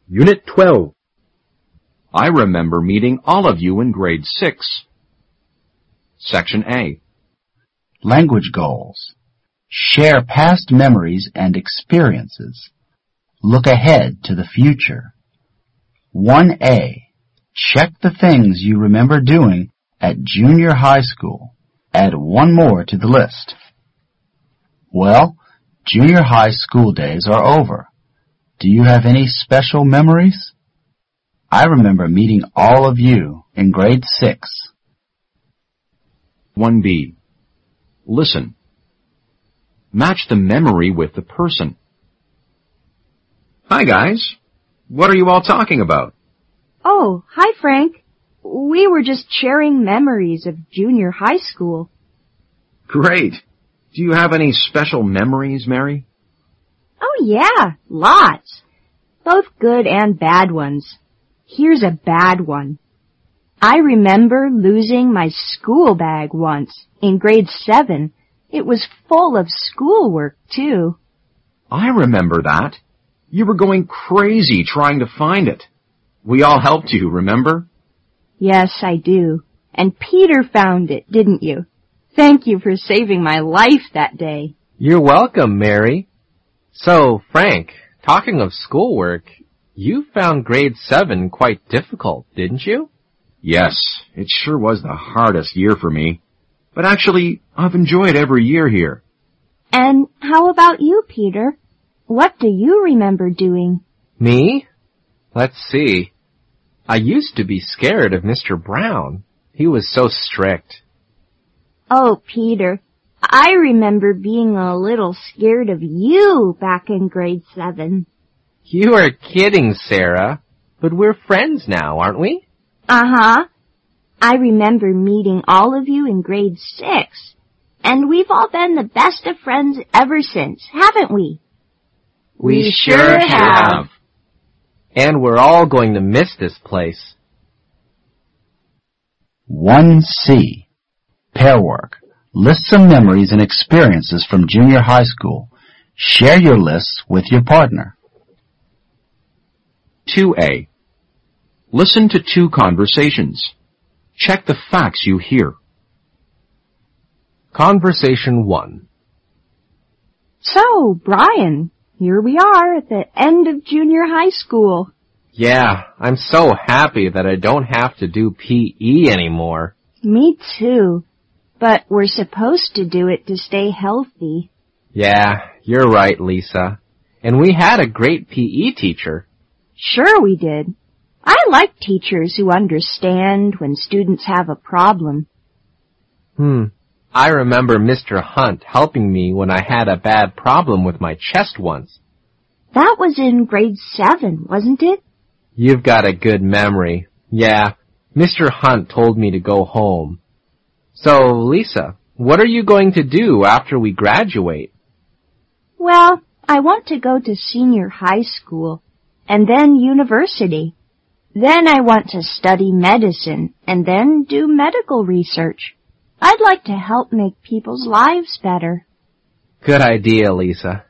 Unit 12. I remember meeting all of you in grade 6. Section A. Language goals. Share past memories and experiences. Look ahead to the future. 1A. Check the things you remember doing at junior high school. Add one more to the list. Well, junior high school days are over. Do you have any special memories? I remember meeting all of you in grade 6. 1B. Listen. Match the memory with the person. Hi, guys. What are you all talking about? Oh, hi, Frank. We were just sharing memories of junior high school. Great. Do you have any special memories, Mary? Oh, yeah, lots. Both good and bad ones. Here's a bad one. I remember losing my school bag once in grade 7. It was full of schoolwork, too. I remember that. You were going crazy trying to find it. We all helped you, remember? Yes, I do. And Peter found it, didn't you? Thank you for saving my life that day. You're welcome, Mary. So, Frank, talking of schoolwork, you found grade 7 quite difficult, didn't you? Yes, it sure was the hardest year for me. But actually, I've enjoyed every year here. And how about you, Peter? What do you remember doing? Me? Let's see. I used to be scared of Mr. Brown. He was so strict. Oh, Peter, I remember being a little scared of you back in grade 7. You are kidding, Sarah. But we're friends now, aren't we? Uh-huh. I remember meeting all of you in grade 6. And we've all been the best of friends ever since, haven't we? We sure have. And we're all going to miss this place. 1C. Pair work. List some memories and experiences from junior high school. Share your lists with your partner. 2A. Listen to 2 conversations. Check the facts you hear. Conversation 1. So, Brian, here we are at the end of junior high school. Yeah, I'm so happy that I don't have to do PE anymore. Me too. But we're supposed to do it to stay healthy. Yeah, you're right, Lisa. And we had a great PE teacher. Sure we did. I like teachers who understand when students have a problem. I remember Mr. Hunt helping me when I had a bad problem with my chest once. That was in grade 7, wasn't it? You've got a good memory. Yeah, Mr. Hunt told me to go home. So, Lisa, what are you going to do after we graduate? Well, I want to go to senior high school and then university. Then I want to study medicine and then do medical research. I'd like to help make people's lives better. Good idea, Lisa.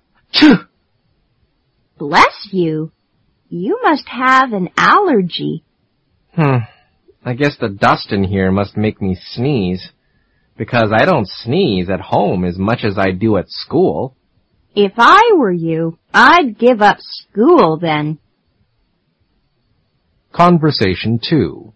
Bless you. You must have an allergy. I guess the dust in here must make me sneeze, because I don't sneeze at home as much as I do at school. If I were you, I'd give up school then. Conversation 2.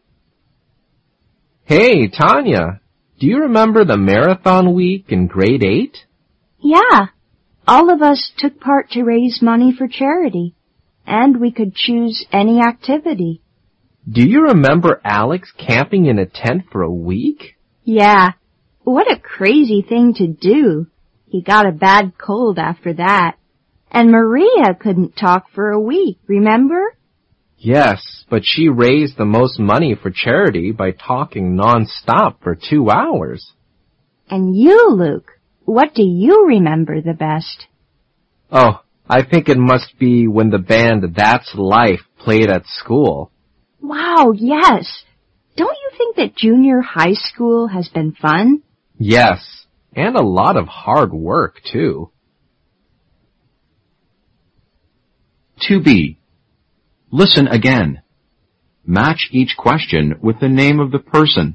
Hey, Tanya, do you remember the marathon week in grade 8? Yeah. All of us took part to raise money for charity, and we could choose any activity. Do you remember Alex camping in a tent for a week? Yeah. What a crazy thing to do. He got a bad cold after that. And Maria couldn't talk for a week, remember? Yes, but she raised the most money for charity by talking non-stop for 2 hours. And you, Luke, what do you remember the best? Oh, I think it must be when the band That's Life played at school. Wow, yes. Don't you think that junior high school has been fun? Yes, and a lot of hard work, too. 2B. Listen again. Match each question with the name of the person.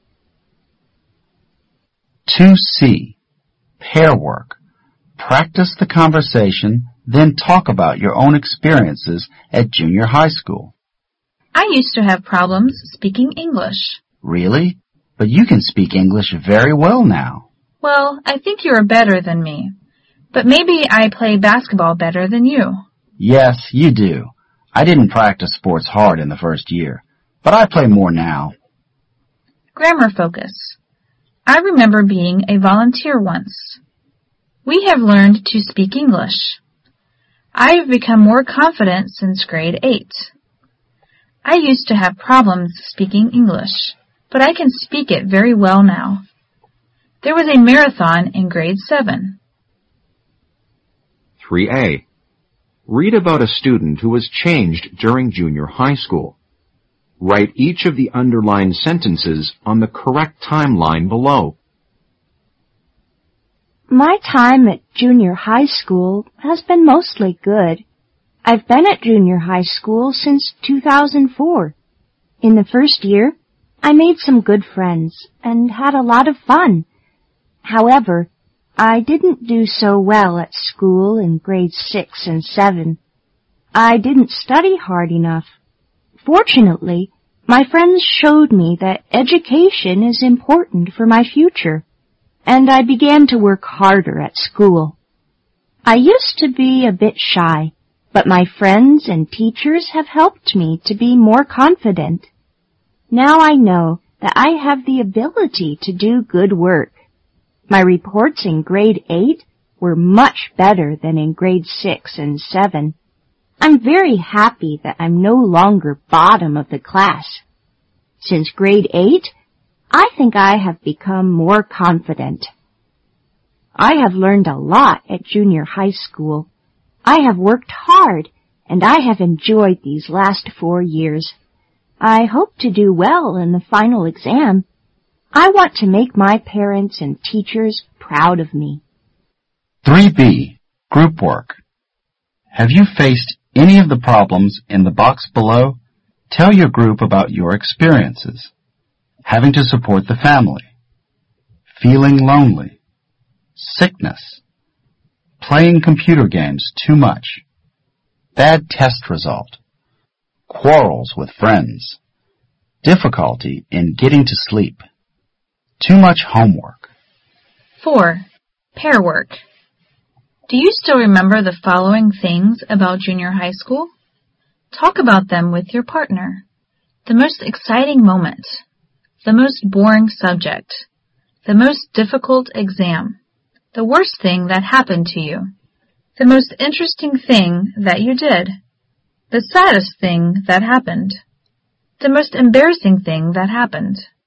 2C. Pair work. Practice the conversation, then talk about your own experiences at junior high school. I used to have problems speaking English. Really? But you can speak English very well now. Well, I think you are better than me. But maybe I play basketball better than you. Yes, you do. I didn't practice sports hard in the first year, but I play more now. Grammar focus. I remember being a volunteer once. We have learned to speak English. I have become more confident since grade 8. I used to have problems speaking English, but I can speak it very well now. There was a marathon in grade 7. 3A. Read about a student who was changed during junior high school. Write each of the underlined sentences on the correct timeline below. My time at junior high school has been mostly good. I've been at junior high school since 2004. In the first year, I made some good friends and had a lot of fun. However, I didn't do so well at school in grades 6 and 7. I didn't study hard enough. Fortunately, my friends showed me that education is important for my future, and I began to work harder at school. I used to be a bit shy, but my friends and teachers have helped me to be more confident. Now I know that I have the ability to do good work. My reports in grade 8 were much better than in grade 6 and 7. I'm very happy that I'm no longer bottom of the class. Since grade 8, I think I have become more confident. I have learned a lot at junior high school. I have worked hard, and I have enjoyed these last 4 years. I hope to do well in the final exam. I want to make my parents and teachers proud of me. 3B. Group work. Have you faced any of the problems in the box below? Tell your group about your experiences. Having to support the family. Feeling lonely. Sickness. Playing computer games too much. Bad test result. Quarrels with friends. Difficulty in getting to sleep. Too much homework. 4. Pair work. Do you still remember the following things about junior high school? Talk about them with your partner. The most exciting moment. The most boring subject. The most difficult exam. The worst thing that happened to you. The most interesting thing that you did. The saddest thing that happened. The most embarrassing thing that happened.